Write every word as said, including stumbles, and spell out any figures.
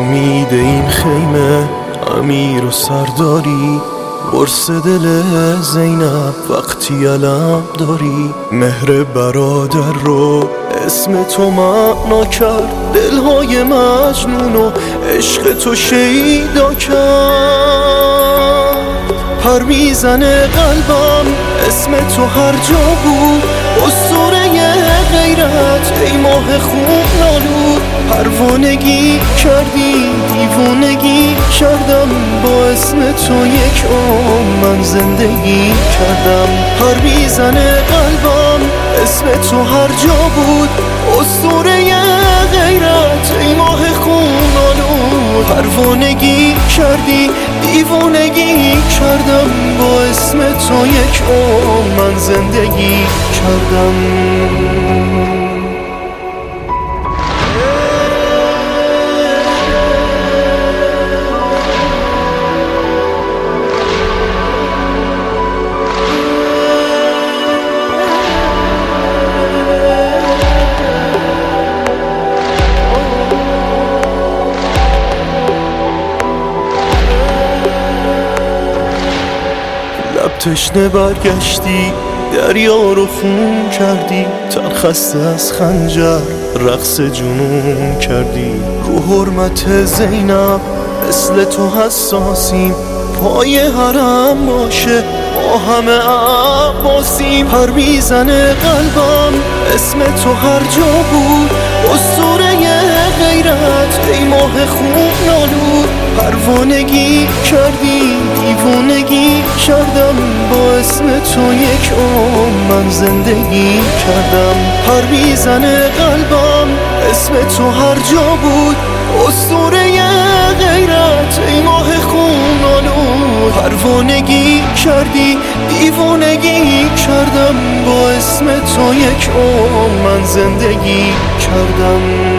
امید این خیمه امیر و سرداری، قرص دل زینب وقتی علم داری. مهر برادر رو اسم تو معنا کرد، دلهای مجنون و عشق تو شیدا کرد. پر میزنه قلبم اسم تو هر جا بود، اسطوره غیرت ای ماه خون آلود. پروانگی کردی دیوانگی کردم، با اسم تو یک عمر من زندگی کردم. پر میزنه قلبم اسم تو هر جا بود، اسطوره غیرت ای ماه خون آلود. پروانگی کردی دیوانگی کردم، با اسم تو یک عمر من زندگی کردم. تشنه برگشتی دریا رو خون کردی، ترخسته از خنجر رقص جنون کردی. رو حرمت زینب مثل تو حساسیم، پای حرم باشه با همه عباسیم. پر میزنه قلبم اسم تو هر جا بود، اسطوره غیرت ای ماه خون آلود. پروانگی کردی دیوانگی کردم، با اسم تو یک عمر من زندگی کردم. پر میزنه قلبم اسم تو هر جا بود، اسطوره غیرت ای ماه خون آلود. پروانگی کردی دیوانگی کردم، با اسم تو یک عمر من زندگی کردم.